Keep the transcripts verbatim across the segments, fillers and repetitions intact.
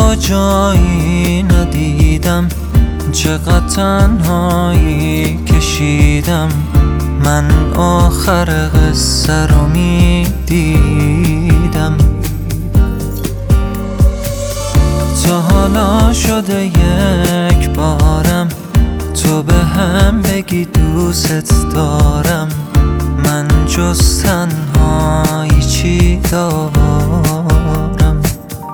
تو جایی ندیدم، چقدر تنهایی کشیدم. من آخر قصه رو میدیدم. تا حالا شده یک بارم تو به هم بگی دوست دارم. من جز تنهایی چی دارم؟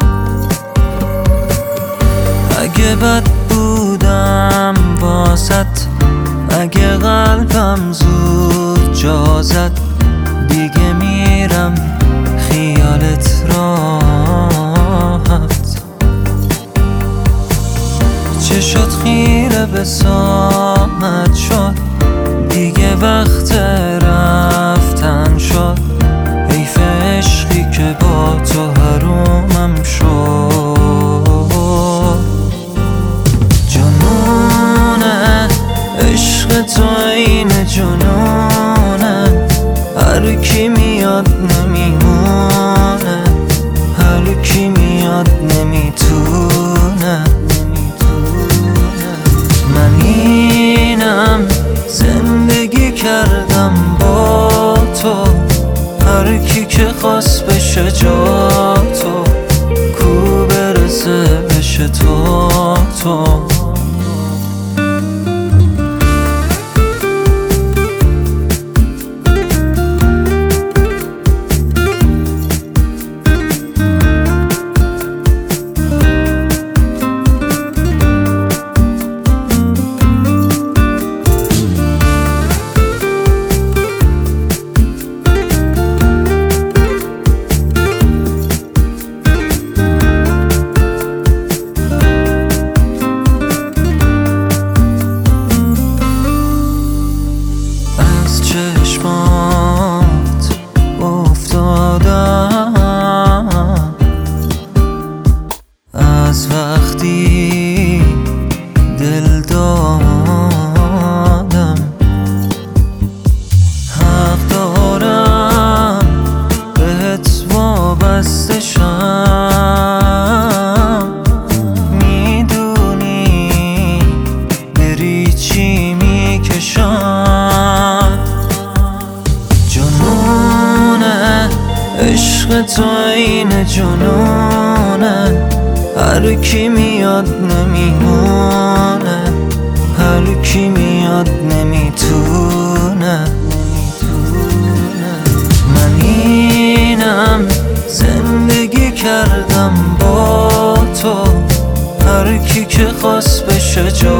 اگه بد بودم واسط، اگه قلبم زود جا زد، دیگه میرم خیالت راحت. چشات خیره به ساعت شد، دیگه وقت رفتن شد. حیف عشقی که با تو حرومم شد. جنونه عشق تو این جنونه، هر کی میاد نمیمونه، هر کی میاد نمیتونه. من اینم زندگی کردم با تو، هر کی که خواست بشه جا تو، کو برسه بشه تو تو. چشمات افتادم از وقتی دل دادم. حق دارم بهت وابسته شم، میدونی بری چی میکشم. جنونه عشق تو این جنونه، هر کی میاد نمیمونه، هر کی میاد نمیتونه. من اینم زندگی کردم با تو، هر کی که خواست بشه جا